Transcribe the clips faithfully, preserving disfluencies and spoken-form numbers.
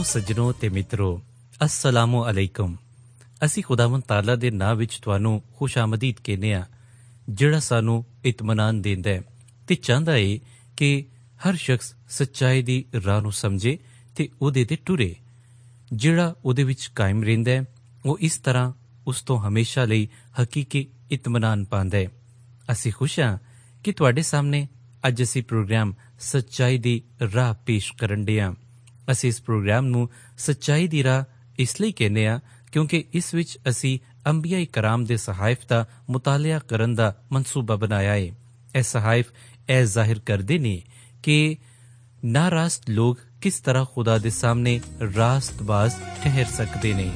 ਸੱਜਣੋ ਤੇ ਮਿੱਤਰੋ, अस्सलामु अलैकुम। ਅਸੀਂ ਖੁਦਾਵੰਦ ਤਾਲਾ ਦੇ ਨਾਂ ਵਿੱਚ ਤੁਹਾਨੂੰ ਖੁਸ਼ ਆਮਦੀਦ ਕਹਿੰਦੇ ਹਾਂ, ਜਿਹੜਾ ਸਾਨੂੰ ਇਤਮਾਨਾਨ ਦਿੰਦਾ ਹੈ ਤੇ ਚਾਹੁੰਦਾ ਹੈ ਕਿ ਹਰ ਸ਼ਖਸ ਸੱਚਾਈ ਦੀ ਰਾਹ ਨੂੰ ਸਮਝੇ ਤੇ ਉਹਦੇ ਤੇ ਟੁਰੇ। ਜਿਹੜਾ ਉਹਦੇ ਵਿੱਚ ਕਾਇਮ ਰਹਿੰਦਾ ਹੈ ਉਹ ਇਸ ਤਰ੍ਹਾਂ ਉਸ ਤੋਂ ਹਮੇਸ਼ਾ ਲਈ ਹਕੀਕੀ ਇਤਮਾਨਾਨ ਪਾਉਂਦਾ ਹੈ। ਅਸੀਂ ਖੁਸ਼ ਹਾਂ ਕਿ ਤੁਹਾਡੇ ਸਾਹਮਣੇ ਅੱਜ ਅਸੀਂ ਪ੍ਰੋਗਰਾਮ ਸੱਚਾਈ ਦੀ ਰਾਹ ਪੇਸ਼ ਕਰਨ ਡੇ ਹਾਂ। ਅਸੀਂ ਇਸ ਪ੍ਰੋਗਰਾਮ ਨੂੰ ਸੱਚਾਈ ਦੀ ਰਾਹ ਇਸ ਲਈ ਕਹਿੰਦੇ ਹਾਂ ਕਿਉਂਕਿ ਇਸ ਵਿੱਚ ਅਸੀਂ ਅੰਬੀਆ ਕਰਾਮ ਦੇ ਸਹਾਇਫ ਦਾ ਮੁਤਾਲਿਆ ਕਰਨ ਦਾ ਮਨਸੂਬਾ ਬਣਾਇਆ ਹੈ। ਇਹ ਸਹਾਇਫ ਇਹ ਜ਼ਾਹਿਰ ਕਰਦੇ ਨੇ ਕਿ ਨਾਰਾਸਤ ਲੋਕ ਕਿਸ ਤਰ੍ਹਾਂ ਖੁਦਾ ਦੇ ਸਾਹਮਣੇ ਰਾਸਤਬਾਜ਼ ਠਹਿਰ ਸਕਦੇ ਨੇ।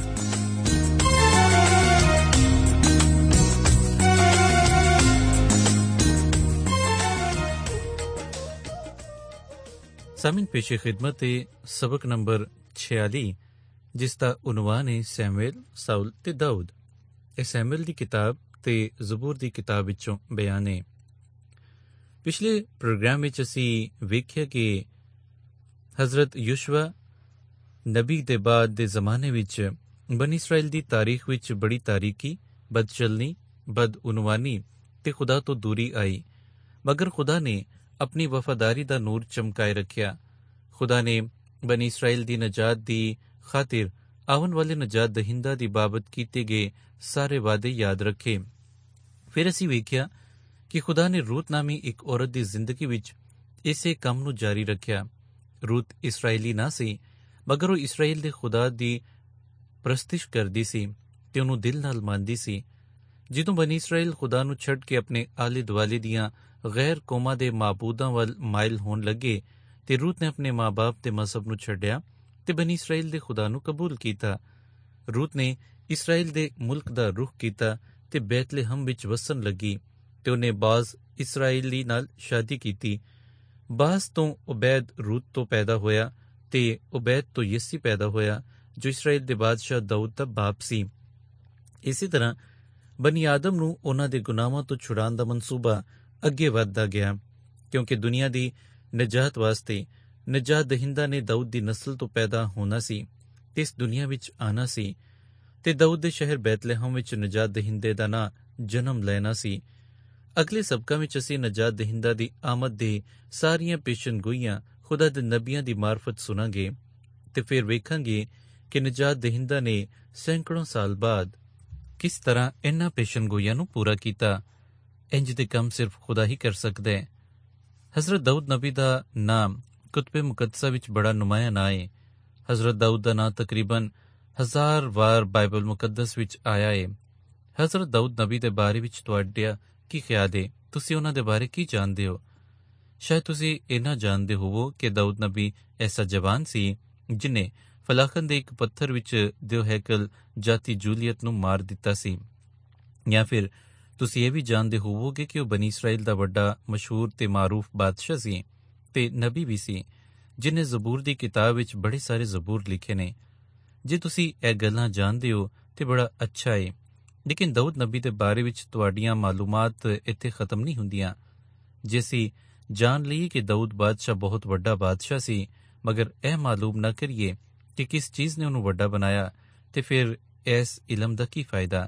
ਸਾਮਿਨ ਪੇਸ਼ੇ ਖਿਦਮਤ ਹੈ ਸਬਕ ਨੰਬਰ ਛਿਆਲੀ, ਜਿਸ ਦਾ ਉਨਵਾਨ ਹੈ ਸੈਮੂਅਲ, ਸਾਊਲ ਤੇ ਦਾਊਦ। ਇਹ ਸੈਮੂਅਲ ਦੀ ਕਿਤਾਬ ਤੇ ਜ਼ਬੂਰ ਦੀ ਕਿਤਾਬ ਵਿੱਚੋਂ ਬਿਆਨ ਹੈ। ਪਿਛਲੇ ਪ੍ਰੋਗਰਾਮ ਵਿੱਚ ਅਸੀਂ ਵੇਖਿਆ ਕਿ ਹਜ਼ਰਤ ਯੂਸ਼ਵਾ ਨਬੀ ਦੇ ਬਾਅਦ ਦੇ ਜ਼ਮਾਨੇ ਵਿੱਚ ਬਨੀ ਇਸਰਾਈਲ ਦੀ ਤਾਰੀਖ ਵਿੱਚ ਬੜੀ ਤਾਰੀਕੀ, ਬਦਚਲਨੀ, ਬਦਉਨਵਾਨੀ ਤੇ ਖੁਦਾ ਤੋਂ ਦੂਰੀ ਆਈ, ਮਗਰ ਖੁਦਾ ਨੇ ਆਪਣੀ ਵਫਾਦਾਰੀ ਦਾ ਨੂਰ ਚਮਕਾਏ ਰੱਖਿਆ। ਖੁਦਾ ਨੇ ਬਨੀ ਇਸਰਾਈਲ ਦੀ ਨਜਾਤ ਦੀ ਖਾਤਰ ਆਉਣ ਵਾਲੇ ਨਜਾਤ ਦਹਿੰਦਾ ਦੀ ਬਾਬਤ ਕੀਤੇ ਗਏ ਸਾਰੇ ਵਾਅਦੇ ਯਾਦ ਰੱਖੇ। ਫਿਰ ਅਸੀਂ ਵੇਖਿਆ ਕਿ ਖੁਦਾ ਨੇ ਰੂਤ ਨਾਮੀ ਇੱਕ ਔਰਤ ਦੀ ਜ਼ਿੰਦਗੀ ਵਿੱਚ ਇਸੇ ਕੰਮ ਨੂੰ ਜਾਰੀ ਰੱਖਿਆ। ਰੂਤ ਇਸਰਾਏਲੀ ਨਾ ਸੀ, ਮਗਰ ਉਹ ਇਸਰਾਏਲ ਦੇ ਖੁਦਾ ਦੀ ਪ੍ਰਸਤਿਸ਼ ਕਰਦੀ ਸੀ ਤੇ ਉਹਨੂੰ ਦਿਲ ਨਾਲ ਮੰਨਦੀ ਸੀ। ਜਦੋਂ ਬਨੀ ਇਸਰਾਏਲ ਖੁਦਾ ਨੂੰ ਛੱਡ ਕੇ ਆਪਣੇ ਆਲੇ ਦੁਆਲੇ ਦੀਆਂ ਗੈਰ ਕੌਮਾਂ ਦੇ ਮਾਬੂਦਾਂ ਵੱਲ ਮਾਇਲ ਹੋਣ ਲੱਗੇ ਤੇ ਰੂਤ ਨੇ ਆਪਣੇ ਮਾਂ ਬਾਪ ਦੇ ਮਜ਼ਹਬ ਨੂੰ ਛੱਡਿਆ ਤੇ ਬਨੀ ਇਸਰਾਏਲ ਦੇ ਖੁਦਾ ਨੂੰ ਕਬੂਲ ਕੀਤਾ। ਰੂਤ ਨੇ ਇਸਰਾਏਲ ਦੇ ਮੁਲਕ ਦਾ ਰੁਖ ਕੀਤਾ ਤੇ ਬੈਤਲਹਮ ਵਿੱਚ ਵਸਣ ਲੱਗੀ ਤੇ ਉਹਨੇ ਬਾਜ਼ ਇਸਰਾਏਲੀ ਨਾਲ ਸ਼ਾਦੀ ਕੀਤੀ। ਬਾਜ਼ ਤੋਂ ਉਬੈਦ ਰੂਤ ਤੋਂ ਪੈਦਾ ਹੋਇਆ ਤੇ ਉਬੈਦ ਤੋਂ ਯੱਸੀ ਪੈਦਾ ਹੋਇਆ, ਜੋ ਇਸਰਾਏਲ ਦੇ ਬਾਦਸ਼ਾਹ ਦਾਊਦ ਦਾ ਬਾਪ ਸੀ। ਇਸੇ ਤਰ੍ਹਾਂ ਬਨੀ ਆਦਮ ਨੂੰ ਉਹਨਾਂ ਦੇ ਗੁਨਾਹਾਂ ਤੋਂ ਛੁਡਾਉਣ ਦਾ ਮਨਸੂਬਾ ਅੱਗੇ ਵੱਧਦਾ ਗਿਆ, ਕਿਉਂਕਿ ਦੁਨੀਆ ਦੀ ਨਜਾਤ ਵਾਸਤੇ ਨਜਾਤ ਦਹਿੰਦਾ ਨੇ ਦਾਊਦ ਦੀ ਨਸਲ ਤੋਂ ਪੈਦਾ ਹੋਣਾ ਸੀ ਤੇ ਇਸ ਦੁਨੀਆ ਵਿੱਚ ਆਉਣਾ ਸੀ ਤੇ ਦਾਊਦ ਦੇ ਸ਼ਹਿਰ ਬੈਤਲਹਮ ਵਿੱਚ ਨਜਾਤ ਦਹਿੰਦੇ ਦਾ ਨਾਂ ਜਨਮ ਲੈਣਾ ਸੀ। ਅਗਲੇ ਸਬਕਾਂ ਵਿੱਚ ਅਸੀਂ ਨਜਾਤ ਦਹਿੰਦਾ ਦੀ ਆਮਦ ਦੇ ਸਾਰੀਆਂ ਪੇਸ਼ਨਗੋਈਆਂ ਖੁਦਾ ਦੇ ਨਬੀਆਂ ਦੀ ਮਾਰਫਤ ਸੁਣਾਂਗੇ ਤੇ ਫਿਰ ਵੇਖਾਂਗੇ ਕਿ ਨਜਾਤ ਦਹਿੰਦਾ ਨੇ ਸੈਂਕੜੋਂ ਸਾਲ ਬਾਅਦ ਕਿਸ ਤਰ੍ਹਾਂ ਇਹਨਾਂ ਪੇਸ਼ਨਗੋਈਆਂ ਨੂੰ ਪੂਰਾ ਕੀਤਾ। ਇੰਜ ਦੇ ਕੰਮ ਸਿਰਫ ਖੁਦਾ ਹੀ ਕਰ ਸਕਦਾ ਹੈ। ਹਜ਼ਰਤ ਦਾਊਦ ਨਬੀ ਦਾ ਨਾਮ ਕੁਤਬੇ ਮੁਕੱਦਸਾ ਵਿੱਚ ਬੜਾ ਨੁਮਾਇਆ ਨਾਂ ਹੈ। ਹਜ਼ਰਤ ਦਾਊਦ ਦਾ ਨਾਂ ਤਕਰੀਬਨ ਹਜ਼ਾਰ ਵਾਰ ਬਾਈਬਲ ਮੁਕੱਦਸ ਵਿੱਚ ਆਇਆ ਹੈ। ਹਜ਼ਰਤ ਦਾਊਦ ਨਬੀ ਦੇ ਬਾਰੇ ਵਿੱਚ ਤੁਹਾਡਾ ਕੀ ਖਿਆਲ ਹੈ? ਤੁਸੀਂ ਉਹਨਾਂ ਦੇ ਬਾਰੇ ਕੀ ਜਾਣਦੇ ਹੋ? ਸ਼ਾਇਦ ਤੁਸੀਂ ਇਹਨਾਂ ਜਾਣਦੇ ਹੋਵੋ ਕਿ ਦਾਊਦ ਨਬੀ ਐਸਾ ਜਵਾਨ ਸੀ ਜਿਨੇ ਫਲਾਖਨ ਦੇ ਇੱਕ ਪੱਥਰ ਵਿੱਚ ਦਿਓ ਹੈਕਲ ਜਾਤੀ ਜੂਲੀਅਤ ਨੂੰ ਮਾਰ ਦਿੱਤਾ ਸੀ। ਜਾਂ ਫਿਰ ਤੁਸੀਂ ਇਹ ਵੀ ਜਾਣਦੇ ਹੋਵੋਗੇ ਕਿ ਉਹ ਬਨੀ ਇਸਰਾਏਲ ਦਾ ਵੱਡਾ ਮਸ਼ਹੂਰ ਤੇ ਮਾਰੂਫ ਬਾਦਸ਼ਾਹ ਸੀ ਤੇ ਨਬੀ ਵੀ ਸੀ, ਜਿਨੇ ਜ਼ਬੂਰ ਦੀ ਕਿਤਾਬ ਵਿੱਚ ਬੜੇ ਸਾਰੇ ਜ਼ਬੂਰ ਲਿਖੇ ਨੇ। ਜੇ ਤੁਸੀਂ ਇਹ ਗੱਲਾਂ ਜਾਣਦੇ ਹੋ ਤੇ ਬੜਾ ਅੱਛਾ ਹੈ, ਲੇਕਿਨ ਦਾਊਦ ਨਬੀ ਦੇ ਬਾਰੇ ਵਿੱਚ ਤੁਹਾਡੀਆਂ ਮਾਲੂਮਾਤ ਇੱਥੇ ਖਤਮ ਨਹੀਂ ਹੁੰਦੀਆਂ। ਜੇ ਅਸੀਂ ਜਾਣ ਲਈਏ ਕਿ ਦਾਊਦ ਬਾਦਸ਼ਾਹ ਬਹੁਤ ਵੱਡਾ ਬਾਦਸ਼ਾਹ ਸੀ, ਮਗਰ ਇਹ ਮਾਲੂਮ ਨਾ ਕਰੀਏ ਕਿ ਕਿਸ ਚੀਜ਼ ਨੇ ਉਹਨੂੰ ਵੱਡਾ ਬਣਾਇਆ, ਤੇ ਫਿਰ ਇਸ ਇਲਮ ਦਾ ਕੀ ਫਾਇਦਾ?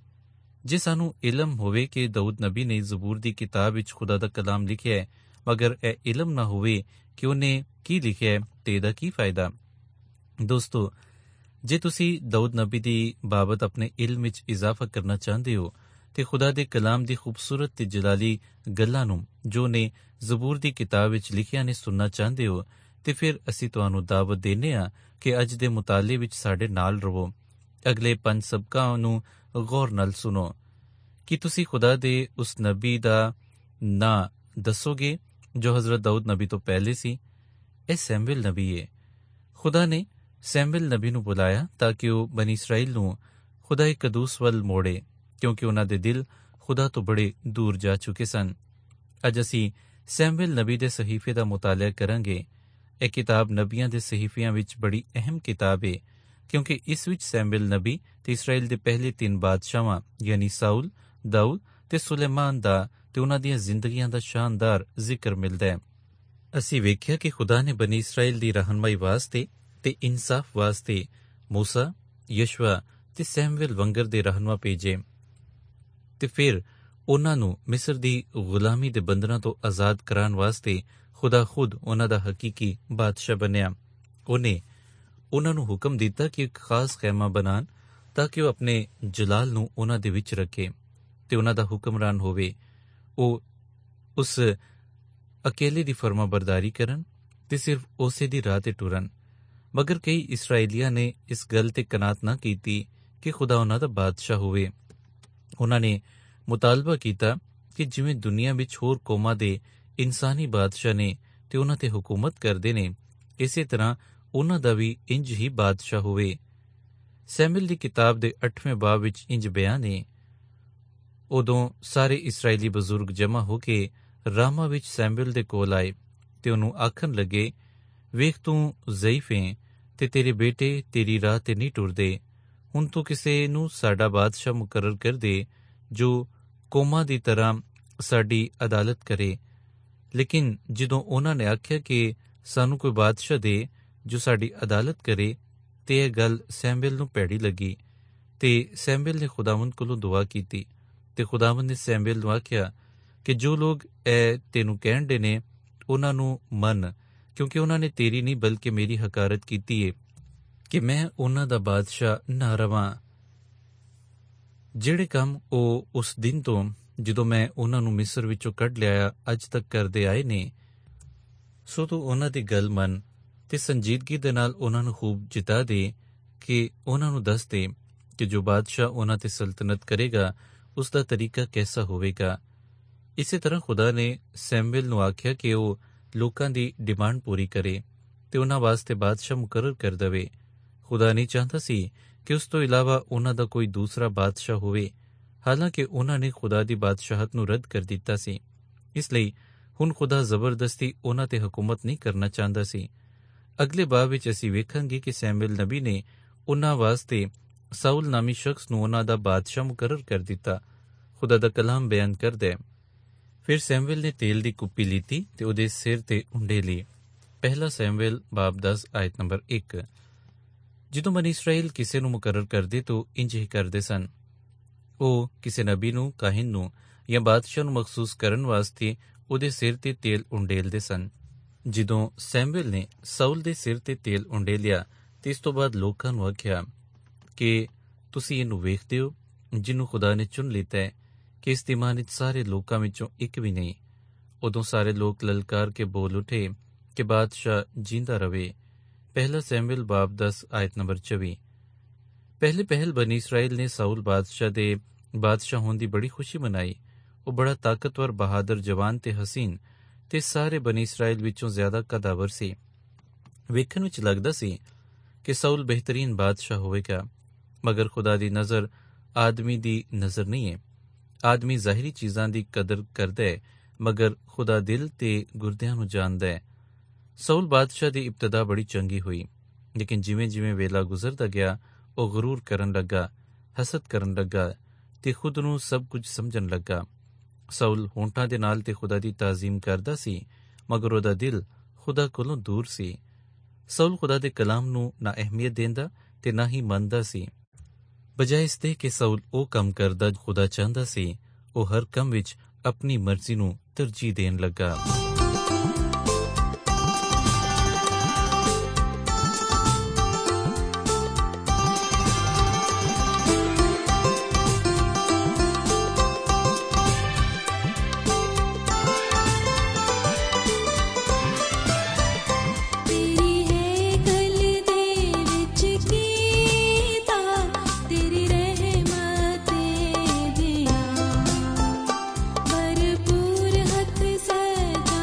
ਜੇ ਸਾਨੂੰ ਇਲਮ ਹੋਵੇ ਕਿ ਦਾਊਦ ਨਬੀ ਨੇ ਜ਼ਬੂਰ ਦੀ ਕਿਤਾਬ ਵਿੱਚ ਖੁਦਾ ਦਾ ਕਲਾਮ ਲਿਖਿਆ ਹੈ, ਮਗਰ ਇਹ ਇਲਮ ਨਾ ਹੋਵੇ ਕਿ ਉਹਨੇ ਕੀ ਲਿਖਿਆ ਹੈ, ਤੇ ਇਹਦਾ ਕੀ ਫਾਇਦਾ? ਦੋਸਤੋ, ਜੇ ਤੁਸੀਂ ਦਾਊਦ ਨਬੀ ਦੀ ਬਾਬਤ ਆਪਣੇ ਇਲਮ ਵਿੱਚ ਇਜ਼ਾਫਾ ਕਰਨਾ ਚਾਹੁੰਦੇ ਹੋ ਤੇ ਖੁਦਾ ਦੇ ਕਲਾਮ ਦੀ ਖੂਬਸੂਰਤ ਤੇ ਜਲਾਲੀ ਗੱਲਾਂ ਨੂੰ ਜੋ ਨੇ ਜ਼ਬੂਰ ਦੀ ਕਿਤਾਬ ਵਿੱਚ ਲਿਖਿਆ ਨੇ ਸੁਣਨਾ ਚਾਹੁੰਦੇ ਹੋ, ਤੇ ਫਿਰ ਅਸੀਂ ਤੁਹਾਨੂੰ ਦਾਵਤ ਦਿੰਦੇ ਹਾਂ ਕਿ ਅੱਜ ਦੇ ਮੁਤਾਲੇ ਵਿੱਚ ਸਾਡੇ ਨਾਲ ਰਹੋ। ਅਗਲੇ ਪੰਜ ਸਬਕਾਂ ਨੂੰ ਗੌਰ ਨਾਲ ਸੁਣੋ। ਕੀ ਤੁਸੀਂ ਖੁਦਾ ਦੇ ਉਸ ਨਬੀ ਦਾ ਨਾਂ ਦੱਸੋਗੇ ਜੋ ਹਜ਼ਰਤ ਦਾਊਦ ਨਬੀ ਤੋਂ ਪਹਿਲੇ ਸੀ? ਇਹ ਸੈਮੂਅਲ ਨਬੀ ਹੈ। ਖੁਦਾ ਨੇ ਸੈਮੂਅਲ ਨਬੀ ਨੂੰ ਬੁਲਾਇਆ ਤਾਂ ਕਿ ਉਹ ਬਨੀ ਇਸਰਾਈਲ ਨੂੰ ਖੁਦਾ ਕਦੂਸ ਵੱਲ ਮੋੜੇ, ਕਿਉਂਕਿ ਉਹਨਾਂ ਦੇ ਦਿਲ ਖੁਦਾ ਤੋਂ ਬੜੇ ਦੂਰ ਜਾ ਚੁੱਕੇ ਸਨ। ਅੱਜ ਅਸੀਂ ਸੈਮੂਅਲ ਨਬੀ ਦੇ ਸਹੀਫੇ ਦਾ ਮੁਤਾਲਿਆ ਕਰਾਂਗੇ। ਇਹ ਕਿਤਾਬ ਨਬੀਆਂ ਦੇ ਸਹੀਫਿਆਂ ਵਿੱਚ ਬੜੀ ਅਹਿਮ ਕਿਤਾਬ ਹੈ, ਕਿਉਂਕਿ ਇਸ ਵਿੱਚ ਸੈਮੂਅਲ ਨਬੀ ਤੇ ਇਸਰਾਏਲ ਦੇ ਪਹਿਲੇ ਤਿੰਨ ਬਾਦਸ਼ਾਹਾਂ ਯਾਨੀ ਸਾਊਲ, ਦਾਊਦ ਤੇ ਸੁਲੇਮਾਨ ਦਾ ਤੇ ਉਹਨਾਂ ਦੀਆਂ ਜ਼ਿੰਦਗੀਆਂ ਦਾ ਸ਼ਾਨਦਾਰ ਜ਼ਿਕਰ ਮਿਲਦਾ ਹੈ। ਅਸੀਂ ਵੇਖਿਆ ਕਿ ਖੁਦਾ ਨੇ ਬਨੀ ਇਸਰਾਏਲ ਦੀ ਰਹਿਨਮਾਈ ਵਾਸਤੇ ਤੇ ਇਨਸਾਫ ਵਾਸਤੇ ਮੂਸਾ, ਯਸ਼ਵਾ ਤੇ ਸੈਮੂਅਲ ਵੰਗਰ ਦੇ ਰਹਿਨੁਮਾ ਭੇਜੇ ਤੇ ਫਿਰ ਉਹਨਾਂ ਨੂੰ ਮਿਸਰ ਦੀ ਗੁਲਾਮੀ ਦੇ ਬੰਧਨਾਂ ਤੋਂ ਆਜ਼ਾਦ ਕਰਾਉਣ ਵਾਸਤੇ ਖੁਦਾ ਖੁਦ ਉਹਨਾਂ ਦਾ ਹਕੀਕੀ ਬਾਦਸ਼ਾਹ ਬਣਿਆ। ਉਹਨੇ ਉਹਨਾਂ ਨੂੰ ਹੁਕਮ ਦਿੱਤਾ ਕਿ ਇੱਕ ਖਾਸ ਖੈਮਾ ਬਣਾਉਣ ਤਾਂ ਕਿ ਉਹ ਆਪਣੇ ਜਲਾਲ ਨੂੰ ਉਹਨਾਂ ਦੇ ਵਿੱਚ ਰੱਖੇ ਤੇ ਉਹਨਾਂ ਦਾ ਹੁਕਮਰਾਨ ਹੋਵੇ। ਉਹ ਉਸ ਅਕੇਲੇ ਦੀ ਫਰਮਾ ਬਰਦਾਰੀ ਕਰਨ ਤੇ ਸਿਰਫ ਉਸੇ ਦੀ ਰਾਹ ਤੇ ਟੁਰਨ। ਮਗਰ ਕਈ ਇਸਰਾਏਲੀਆਂ ਨੇ ਇਸ ਗੱਲ ਤੇ ਕਨਾਤ ਨਾ ਕੀਤੀ ਕਿ ਖੁਦਾ ਉਹਨਾਂ ਦਾ ਬਾਦਸ਼ਾਹ ਹੋਵੇ। ਉਹਨਾਂ ਨੇ ਮੁਤਾਲਬਾ ਕੀਤਾ ਕਿ ਜਿਵੇਂ ਦੁਨੀਆ ਵਿੱਚ ਹੋਰ ਕੌਮਾਂ ਦੇ ਇਨਸਾਨੀ ਬਾਦਸ਼ਾਹ ਨੇ ਤੇ ਉਹਨਾਂ ਤੇ ਹੁਕੂਮਤ ਕਰਦੇ ਨੇ, ਇਸੇ ਤਰ੍ਹਾਂ ਉਹਨਾਂ ਦਾ ਵੀ ਇੰਜ ਹੀ ਬਾਦਸ਼ਾਹ ਹੋਵੇ। ਸੈਮੂਅਲ ਦੀ ਕਿਤਾਬ ਦੇ ਅੱਠਵੇਂ ਬਾਬ ਵਿੱਚ ਇੰਜ ਬਿਆਨ ਹੈ, ਉਦੋਂ ਸਾਰੇ ਇਸਰਾਏਲੀ ਬਜ਼ੁਰਗ ਜਮ੍ਹਾਂ ਹੋ ਕੇ ਰਾਮਾ ਵਿੱਚ ਸੈਮੂਅਲ ਦੇ ਕੋਲ ਆਏ ਤੇ ਉਹਨੂੰ ਆਖਣ ਲੱਗੇ, ਵੇਖ ਤੂੰ ਜ਼ਈਫ ਏ ਤੇ ਤੇਰੇ ਬੇਟੇ ਤੇਰੀ ਰਾਹ ਤੇ ਨਹੀਂ ਟੁਰਦੇ। ਹੁਣ ਤੂੰ ਕਿਸੇ ਨੂੰ ਸਾਡਾ ਬਾਦਸ਼ਾਹ ਮੁਕਰਰ ਕਰ ਦੇ ਜੋ ਕੌਮਾਂ ਦੀ ਤਰ੍ਹਾਂ ਸਾਡੀ ਅਦਾਲਤ ਕਰੇ। ਲੇਕਿਨ ਜਦੋਂ ਉਹਨਾਂ ਨੇ ਆਖਿਆ ਕਿ ਸਾਨੂੰ ਕੋਈ ਬਾਦਸ਼ਾਹ ਦੇ ਜੋ ਸਾਡੀ ਅਦਾਲਤ ਕਰੇ, ਤੇ ਇਹ ਗੱਲ ਸੈਮੂਅਲ ਨੂੰ ਭੈੜੀ ਲੱਗੀ ਤੇ ਸੈਮੂਅਲ ਨੇ ਖੁਦਾਵੰਦ ਕੋਲੋਂ ਦੁਆ ਕੀਤੀ ਤੇ ਖੁਦਾਵੰਦ ਨੇ ਸੈਮੂਅਲ ਨੂੰ ਆਖਿਆ ਕਿ ਜੋ ਲੋਕ ਇਹ ਤੈਨੂੰ ਕਹਿਣ ਦੇ ਨੇ ਉਹਨਾਂ ਨੂੰ ਮੰਨ, ਕਿਉਂਕਿ ਉਹਨਾਂ ਨੇ ਤੇਰੀ ਨਹੀਂ ਬਲਕਿ ਮੇਰੀ ਹਕਾਰਤ ਕੀਤੀ ਏ ਕਿ ਮੈਂ ਉਹਨਾਂ ਦਾ ਬਾਦਸ਼ਾਹ ਨਾ ਰਵਾਂ। ਜਿਹੜੇ ਕੰਮ ਉਹ ਉਸ ਦਿਨ ਤੋਂ ਜਦੋਂ ਮੈਂ ਉਹਨਾਂ ਨੂੰ ਮਿਸਰ ਵਿੱਚੋਂ ਕੱਢ ਲਿਆਇਆ ਅੱਜ ਤੱਕ ਕਰਦੇ ਆਏ ਨੇ, ਸੋ ਤੂੰ ਉਹਨਾਂ ਦੀ ਗੱਲ ਮੰਨ ਤੇ ਸੰਜੀਦਗੀ ਦੇ ਨਾਲ ਉਹਨਾਂ ਨੂੰ ਖੂਬ ਜਿਤਾ ਦੇ ਕਿ ਉਹਨਾਂ ਨੂੰ ਦੱਸ ਦੇ ਕਿ ਜੋ ਬਾਦਸ਼ਾਹ ਉਹਨਾਂ ਤੇ ਸਲਤਨਤ ਕਰੇਗਾ ਉਸ ਦਾ ਤਰੀਕਾ ਕੈਸਾ ਹੋਵੇਗਾ। ਇਸੇ ਤਰ੍ਹਾਂ ਖੁਦਾ ਨੇ ਸੈਮੂਅਲ ਨੂੰ ਆਖਿਆ ਕਿ ਉਹ ਲੋਕਾਂ ਦੀ ਡਿਮਾਂਡ ਪੂਰੀ ਕਰੇ ਤੇ ਉਹਨਾਂ ਵਾਸਤੇ ਬਾਦਸ਼ਾਹ ਮੁਕਰਰ ਕਰ ਦੇਵੇ। ਖੁਦਾ ਨਹੀਂ ਚਾਹੁੰਦਾ ਸੀ ਕਿ ਉਸ ਤੋਂ ਇਲਾਵਾ ਉਹਨਾਂ ਦਾ ਕੋਈ ਦੂਸਰਾ ਬਾਦਸ਼ਾਹ ਹੋਵੇ, ਹਾਲਾਂਕਿ ਉਹਨਾਂ ਨੇ ਖੁਦਾ ਦੀ ਬਾਦਸ਼ਾਹਤ ਨੂੰ ਰੱਦ ਕਰ ਦਿੱਤਾ ਸੀ। ਇਸ ਲਈ ਹੁਣ ਖੁਦਾ ਜ਼ਬਰਦਸਤੀ ਉਹਨਾਂ ਤੇ ਹਕੂਮਤ ਨਹੀਂ ਕਰਨਾ ਚਾਹੁੰਦਾ ਸੀ। ਅਗਲੇ ਬਾਬ ਵਿੱਚ ਅਸੀਂ ਵੇਖਾਂਗੇ ਕਿ ਸੈਮੂਅਲ ਨਬੀ ਨੇ ਉਹਨਾਂ ਵਾਸਤੇ ਸਾਊਲ ਨਾਮੀ ਸ਼ਖਸ ਨੂੰ ਉਹਨਾਂ ਦਾ ਬਾਦਸ਼ਾਹ ਮੁਕਰਰ ਕਰ ਦਿੱਤਾ। ਖੁਦਾ ਦਾ ਕਲਾਮ ਬਿਆਨ ਕਰਦਾ ਹੈ, ਫਿਰ ਸੈਮੂਅਲ ਨੇ ਤੇਲ ਦੀ ਕੁੱਪੀ ਲੀਤੀ ਤੇ ਉਹਦੇ ਸਿਰ ਤੇ ਉਂਡੇ ਲਈ। ਪਹਿਲਾ ਸੈਮੂਅਲ ਬਾਬ ਦਸ ਆਇਤ ਨੰਬਰ ਇੱਕ। ਜਦੋਂ ਬਨੀ ਇਸਰਾਏਲ ਕਿਸੇ ਨੂੰ ਮੁਕਰਰ ਕਰਦੇ ਤਾਂ ਇੰਜ ਹੀ ਕਰਦੇ ਸਨ। ਉਹ ਕਿਸੇ ਨਬੀ ਨੂੰ, ਕਾਹਿਨ ਨੂੰ ਜਾਂ ਬਾਦਸ਼ਾਹ ਨੂੰ ਮਖਸੂਸ ਕਰਨ ਵਾਸਤੇ ਉਹਦੇ ਸਿਰ ਤੇ ਤੇਲ ਉਂਡੇਲਦੇ ਸਨ। ਜਦੋਂ ਸੈਮੂਅਲ ਨੇ ਸਾਊਲ ਦੇ ਸਿਰ ਤੇ ਤੇਲ ਉਂਡੇਲਿਆ ਤੇ ਇਸ ਤੋਂ ਬਾਅਦ ਲੋਕਾਂ ਨੂੰ ਆਖਿਆ ਕਿ ਤੁਸੀਂ ਇਹਨੂੰ ਵੇਖਦੇ ਹੋ ਜਿਹਨੂੰ ਖੁਦਾ ਨੇ ਚੁਣ ਲਿੱਤਾ ਹੈ ਕਿ ਇਸ ਦੀ ਮਾਨਿਤ ਸਾਰੇ ਲੋਕਾਂ ਵਿੱਚੋਂ ਇੱਕ ਵੀ ਨਹੀਂ। ਉਦੋਂ ਸਾਰੇ ਲੋਕ ਲਲਕਾਰ ਕੇ ਬੋਲ ਉਠੇ ਕਿ ਬਾਦਸ਼ਾਹ ਜੀਂਦਾ ਰਵੇ। ਪਹਿਲਾ ਸੈਮੂਅਲ ਬਾਬ ਦਸ ਆਇਤ ਨੰਬਰ ਚੌਵੀ। ਪਹਿਲੇ ਪਹਿਲ ਬਨੀ ਇਸਰਾਏਲ ਨੇ ਸਾਊਲ ਬਾਦਸ਼ਾਹ ਦੇ ਬਾਦਸ਼ਾਹ ਹੋਣ ਦੀ ਬੜੀ ਖੁਸ਼ੀ ਮਨਾਈ। ਉਹ ਬੜਾ ਤਾਕਤਵਰ, ਬਹਾਦਰ, ਜਵਾਨ ਤੇ ਹਸੀਨ ਤੇ ਸਾਰੇ ਬਨੀ ਇਸਰਾਏਲ ਵਿੱਚੋਂ ਜ਼ਿਆਦਾ ਕਦਾਵਰ ਸੀ। ਵੇਖਣ ਵਿੱਚ ਲੱਗਦਾ ਸੀ ਕਿ ਸਾਊਲ ਬਿਹਤਰੀਨ ਬਾਦਸ਼ਾਹ ਹੋਵੇਗਾ, ਮਗਰ ਖੁਦਾ ਦੀ ਨਜ਼ਰ ਆਦਮੀ ਦੀ ਨਜ਼ਰ ਨਹੀਂ ਹੈ। ਆਦਮੀ ਜ਼ਾਹਿਰੀ ਚੀਜ਼ਾਂ ਦੀ ਕਦਰ ਕਰਦਾ ਹੈ, ਮਗਰ ਖੁਦਾ ਦਿਲ ਤੇ ਗੁਰਦਿਆਂ ਨੂੰ ਜਾਣਦਾ ਹੈ। ਸਾਊਲ ਬਾਦਸ਼ਾਹ ਦੀ ਇਬਤਦਾ ਬੜੀ ਚੰਗੀ ਹੋਈ, ਲੇਕਿਨ ਜਿਵੇਂ ਜਿਵੇਂ ਵੇਲਾ ਗੁਜ਼ਰਦਾ ਗਿਆ ਉਹ ਗਰੂਰ ਕਰਨ ਲੱਗਾ, ਹਸਦ ਕਰਨ ਲੱਗਾ ਤੇ ਖੁਦ ਨੂੰ ਸਭ ਕੁਝ ਸਮਝਣ ਲੱਗਾ। ਸਾਊਲ ਹੋਂਠਾਂ ਦੇ ਨਾਲ ਤੇ ਖੁਦਾ ਦੀ ਤਾਜ਼ੀਮ ਕਰਦਾ ਸੀ, ਮਗਰ ਉਹਦਾ ਦਿਲ ਖੁਦਾ ਕੋਲੋਂ ਦੂਰ ਸੀ। ਸਾਊਲ ਖੁਦਾ ਦੇ ਕਲਾਮ ਨੂੰ ਨਾ ਅਹਿਮੀਅਤ ਦਿੰਦਾ ਤੇ ਨਾ ਹੀ ਮੰਨਦਾ ਸੀ। ਬਜਾਏ ਇਸ ਦੇ ਕਿ ਸਾਊਲ ਉਹ ਕੰਮ ਕਰਦਾ ਖੁਦਾ ਚਾਹੁੰਦਾ ਸੀ, ਉਹ ਹਰ ਕੰਮ ਵਿੱਚ ਆਪਣੀ ਮਰਜ਼ੀ ਨੂੰ ਤਰਜੀਹ ਦੇਣ ਲੱਗਾ। भरपूर हथ सजा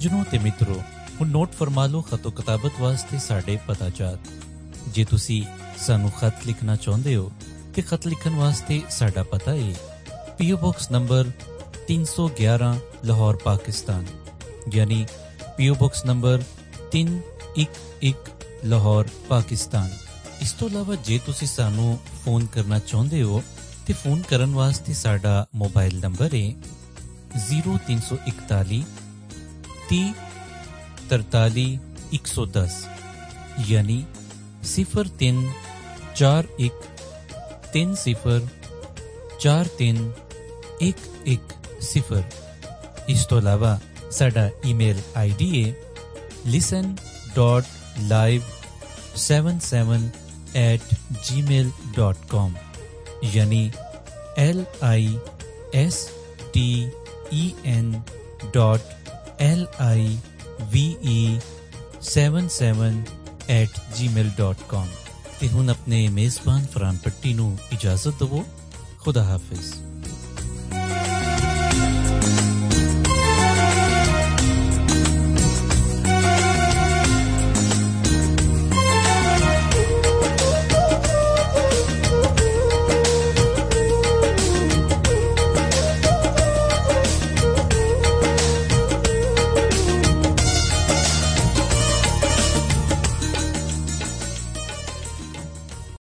ਸੱਜਣੋ ਤੇ ਮਿੱਤਰੋ, ਹੁਣ ਨੋਟ ਫਰਮਾ ਲਓ ਖਤੋ ਕਿਤਾਬਤ ਵਾਸਤੇ ਸਾਡੇ ਪਤਾ ਚਾਤ। ਜੇ ਤੁਸੀਂ ਸਾਨੂੰ ਖਤ ਲਿਖਣਾ ਚਾਹੁੰਦੇ ਹੋ ਤੇ ਖਤ ਲਿਖਣ ਵਾਸਤੇ ਸਾਡਾ ਪਤਾ ਹੈ ਪੀਓ ਬਾਕਸ ਨੰਬਰ ਤਿੰਨ ਸੌ ਗਿਆਰਾਂ ਲਾਹੌਰ ਪਾਕਿਸਤਾਨ, ਯਾਨੀ ਪੀਓ ਬਾਕਸ ਨੰਬਰ ਤਿੰਨ ਇੱਕ ਇੱਕ ਲਾਹੌਰ ਪਾਕਿਸਤਾਨ। ਇਸ ਤੋਂ ਇਲਾਵਾ ਜੇ ਤੁਸੀਂ ਸਾਨੂੰ ਫੋਨ ਕਰਨਾ ਚਾਹੁੰਦੇ ਹੋ ਤੇ ਫੋਨ ਕਰਨ ਵਾਸਤੇ ਸਾਡਾ ਮੋਬਾਈਲ ਨੰਬਰ ਹੈ ਜ਼ੀਰੋ ਤਿੰਨ ਸੌ ਇਕਤਾਲੀ ਤੀਹ ਤਰਤਾਲੀ ਇੱਕ ਸੌ ਦਸ, ਯਾਨੀ ਸਿਫਰ ਤਿੰਨ ਚਾਰ ਇੱਕ ਤਿੰਨ ਸਿਫਰ ਚਾਰ ਤਿੰਨ ਇੱਕ ਇੱਕ ਸਿਫਰ। ਇਸ ਤੋਂ ਇਲਾਵਾ ਸਾਡਾ ਈਮੇਲ ਆਈ ਡੀ ਹੈ listen dot live seven seven at Gmail dot com, ਯਾਨੀ L I S T E N dot L I V E seven seven at Gmail dot ਕਾਮ। ਤੇ ਹੁਣ ਆਪਣੇ ਮੇਜ਼ਬਾਨ ਫਰਹਾਨ ਪੱਟੀ ਨੂੰ ਇਜਾਜ਼ਤ ਦੇਵੋ। ਖੁਦਾ ਹਾਫਿਜ਼।